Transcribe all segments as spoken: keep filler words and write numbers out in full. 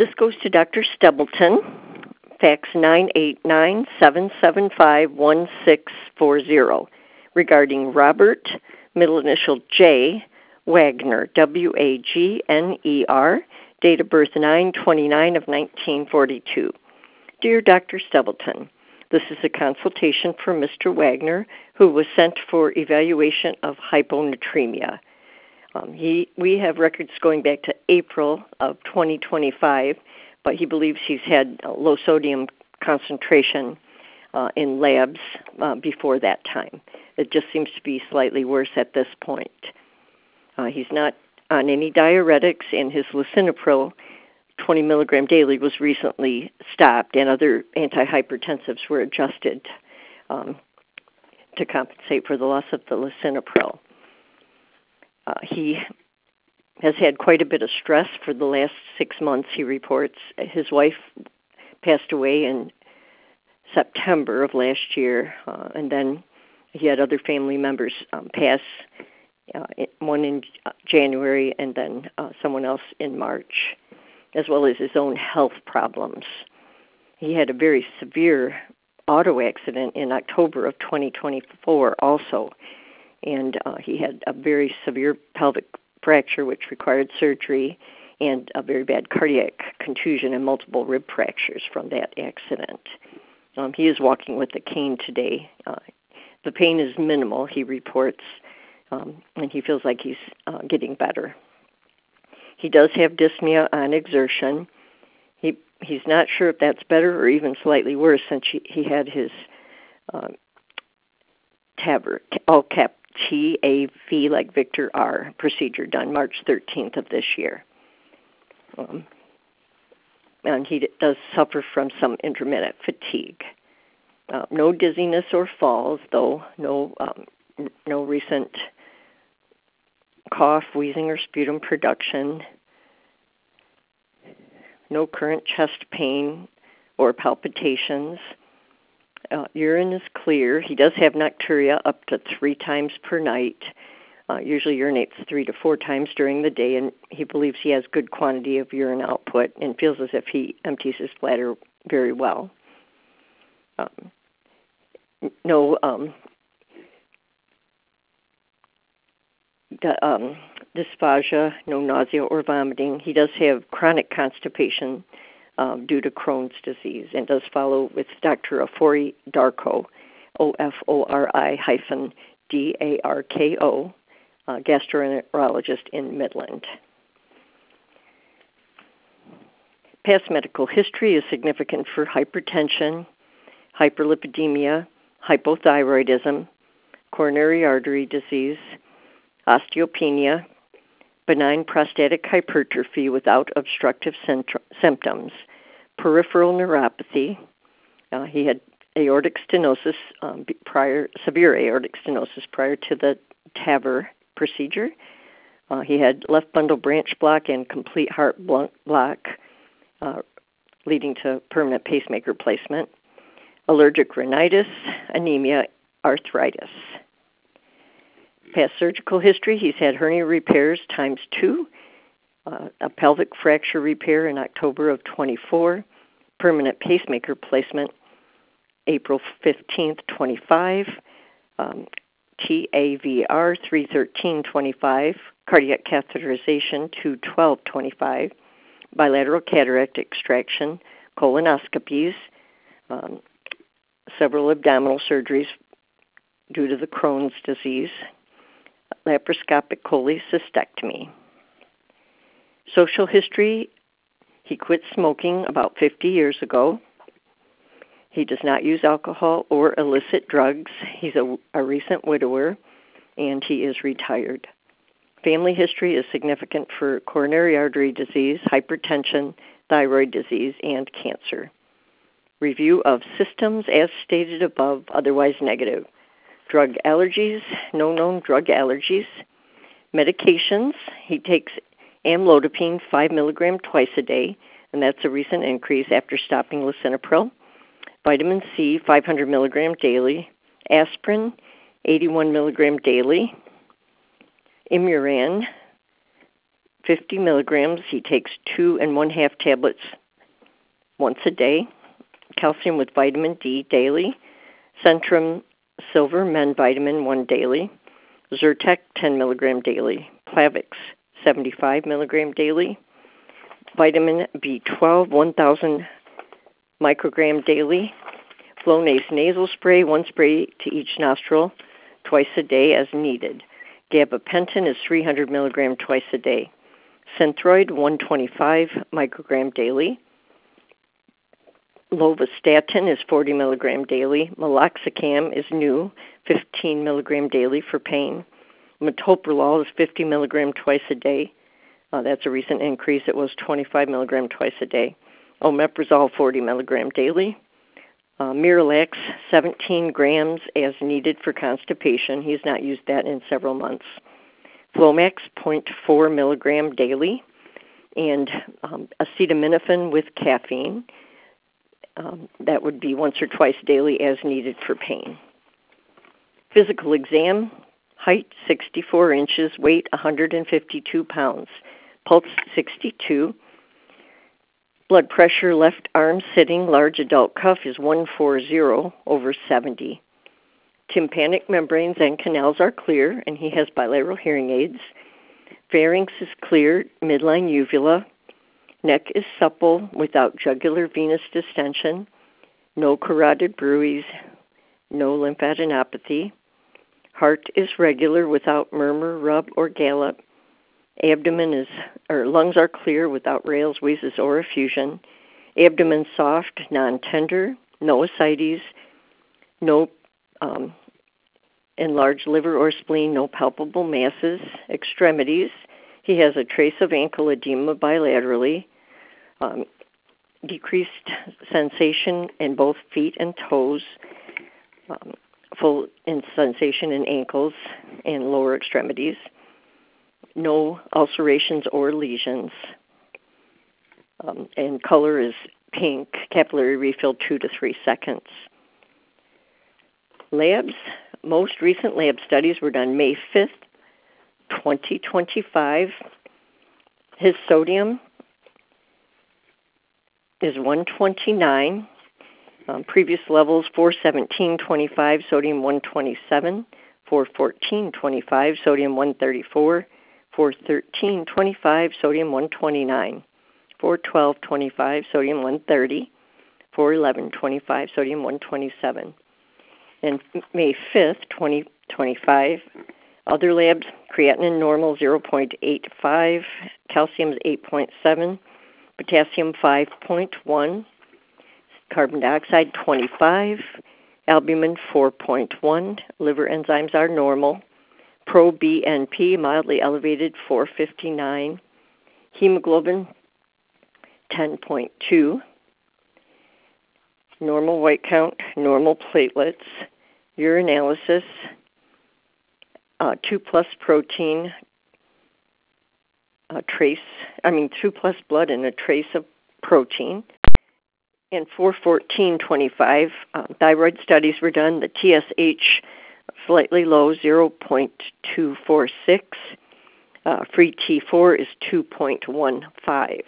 This goes to Doctor Stebleton, fax nine eight nine, seven seven five, one six four zero, regarding Robert, middle initial J, Wagner, W A G N E R, date of birth nine twenty-nine of nineteen forty-two. Dear Doctor Stebleton, this is a consultation for Mister Wagner, who was sent for evaluation of hyponatremia. Um, he, we have records going back to April of twenty twenty-five, but he believes he's had low sodium concentration uh, in labs uh, before that time. It just seems to be slightly worse at this point. Uh, he's not on any diuretics, and his lisinopril twenty milligram daily was recently stopped, and other antihypertensives were adjusted um, to compensate for the loss of the lisinopril. Uh, he has had quite a bit of stress for the last six months, he reports. His wife passed away in September of last year, uh, and then he had other family members um, pass, uh, one in January and then uh, someone else in March, as well as his own health problems. He had a very severe auto accident in October of twenty twenty-four also, and uh, he had a very severe pelvic fracture which required surgery and a very bad cardiac contusion and multiple rib fractures from that accident. Um, he is walking with a cane today. Uh, the pain is minimal, he reports, um, and he feels like he's uh, getting better. He does have dyspnea on exertion. He he's not sure if that's better or even slightly worse since he, he had his uh, TAVR, all cap T A V like Victor R procedure done March thirteenth of this year. Um, and he does suffer from some intermittent fatigue. Uh, no dizziness or falls, though. No, um, no recent cough, wheezing, or sputum production. No current chest pain or palpitations. Uh, urine is clear. He does have nocturia up to three times per night. Uh, usually urinates three to four times during the day, and he believes he has good quantity of urine output and feels as if he empties his bladder very well. Um, no um, the, um, dysphagia, no nausea or vomiting. He does have chronic constipation um, due to Crohn's disease and does follow with Doctor Ofori Darko, O F O R I hyphen D A R K O, uh, gastroenterologist in Midland. Past medical history is significant for hypertension, hyperlipidemia, hypothyroidism, coronary artery disease, osteopenia, benign prostatic hypertrophy without obstructive symptoms, peripheral neuropathy. Uh, he had aortic stenosis um, prior, severe aortic stenosis prior to the TAVR procedure. Uh, he had left bundle branch block and complete heart block, uh, leading to permanent pacemaker placement, allergic rhinitis, anemia, arthritis. Past surgical history, he's had hernia repairs times two, uh, a pelvic fracture repair in October of twenty-four, permanent pacemaker placement April fifteenth, twenty-five, um, T A V R three thirteen twenty-five, cardiac catheterization two twelve twenty-five, bilateral cataract extraction, colonoscopies, um, several abdominal surgeries due to the Crohn's disease, laparoscopic cholecystectomy. Social history, he quit smoking about fifty years ago. He does not use alcohol or illicit drugs. He's a, a recent widower, and he is retired. Family history is significant for coronary artery disease, hypertension, thyroid disease, and cancer. Review of systems as stated above, otherwise negative. Drug allergies, no known drug allergies. Medications, he takes amlodipine five milligram twice a day, and that's a recent increase after stopping lisinopril. Vitamin C, five hundred milligram daily. Aspirin, eighty-one milligram daily. Imuran, fifty milligrams. He takes two and one half tablets once a day. Calcium with vitamin D daily. Centrum Silver Men Vitamin one daily. Zyrtec ten milligram daily. Plavix seventy-five milligram daily. Vitamin B twelve one thousand microgram daily. Flonase nasal spray, one spray to each nostril, twice a day as needed. Gabapentin is three hundred milligram twice a day. Synthroid one hundred twenty-five microgram daily. Lovastatin is forty milligram daily. Meloxicam is new, fifteen milligram daily for pain. Metoprolol is fifty milligram twice a day. Uh, that's a recent increase. It was twenty-five milligram twice a day. Omeprazole forty milligram daily. Uh, Miralax seventeen grams as needed for constipation. He's not used that in several months. Flomax zero point four milligram daily. And um, acetaminophen with caffeine. Um, that would be once or twice daily as needed for pain. Physical exam, height sixty-four inches, weight one hundred fifty-two pounds, pulse sixty-two, blood pressure left arm sitting, large adult cuff is one forty over seventy. Tympanic membranes and canals are clear, and he has bilateral hearing aids. Pharynx is clear, midline uvula. Neck is supple without jugular venous distension. No carotid bruits, no lymphadenopathy. Heart is regular without murmur, rub, or gallop. Abdomen is, or lungs are clear without rales, wheezes, or effusion. Abdomen soft, non-tender, no ascites, no um, enlarged liver or spleen, no palpable masses. Extremities, he has a trace of ankle edema bilaterally. Um, decreased sensation in both feet and toes. Um, full in sensation in ankles and lower extremities. No ulcerations or lesions. Um, and color is pink, capillary refill two to three seconds. Labs, most recent lab studies were done May fifth, twenty twenty-five. His sodium is one twenty-nine. Um, previous levels four seventeen twenty-five, sodium one twenty-seven, four fourteen twenty-five, sodium one thirty-four, four thirteen twenty-five, sodium one twenty-nine, four twelve twenty-five, sodium one thirty, four eleven twenty-five, sodium one twenty-seven. And May fifth, twenty twenty-five, other labs, creatinine normal zero point eight five, calcium is eight point seven, potassium five point one, carbon dioxide twenty-five, albumin four point one, liver enzymes are normal, pro-B N P mildly elevated four fifty-nine, hemoglobin ten point two, normal white count, normal platelets, urinalysis, uh, two plus protein, a trace, I mean two plus blood and a trace of protein. And four fourteen twenty-five, uh, thyroid studies were done. The T S H slightly low, zero point two four six. Uh, free T four is two point one five.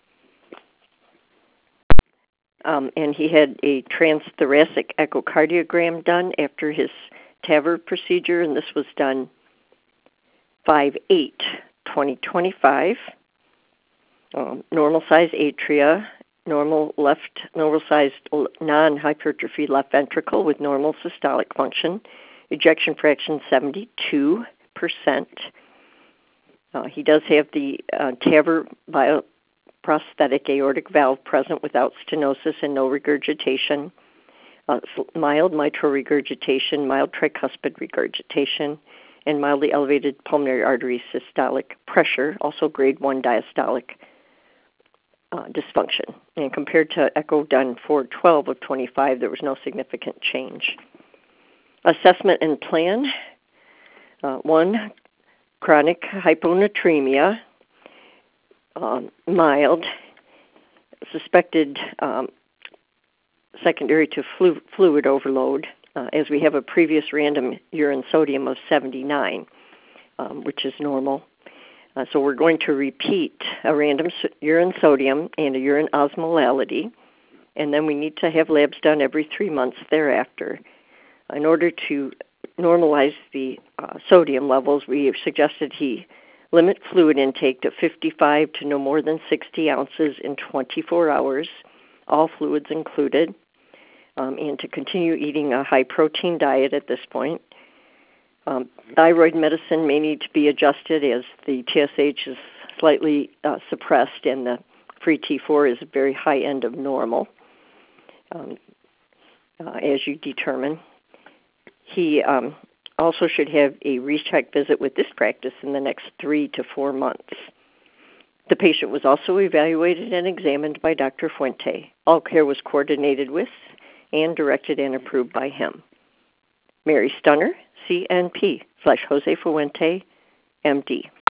Um, and he had a transthoracic echocardiogram done after his TAVR procedure, and this was done five eight twenty twenty-five. Um, normal size atria, normal left, normal-sized non-hypertrophy left ventricle with normal systolic function, ejection fraction seventy-two percent. Uh, he does have the uh, TAVR bioprosthetic aortic valve present without stenosis and no regurgitation, uh, mild mitral regurgitation, mild tricuspid regurgitation, and mildly elevated pulmonary artery systolic pressure, also grade one diastolic Uh, dysfunction. And compared to echo done four twelve of twenty-five, there was no significant change. Assessment and plan. Uh, one, chronic hyponatremia, um, mild, suspected um, secondary to flu- fluid overload, uh, as we have a previous random urine sodium of seventy-nine, um, which is normal. Uh, so we're going to repeat a random so- urine sodium and a urine osmolality, and then we need to have labs done every three months thereafter. In order to normalize the uh, sodium levels, we have suggested he limit fluid intake to fifty-five to no more than sixty ounces in twenty-four hours, all fluids included, um, and to continue eating a high-protein diet at this point. Um, thyroid medicine may need to be adjusted as the T S H is slightly uh, suppressed and the free T four is very high end of normal, um, uh, as you determine. He um, also should have a recheck visit with this practice in the next three to four months. The patient was also evaluated and examined by Doctor Fuente. All care was coordinated with and directed and approved by him. Mary Stunner, C N P, slash Jose Fuente, M D.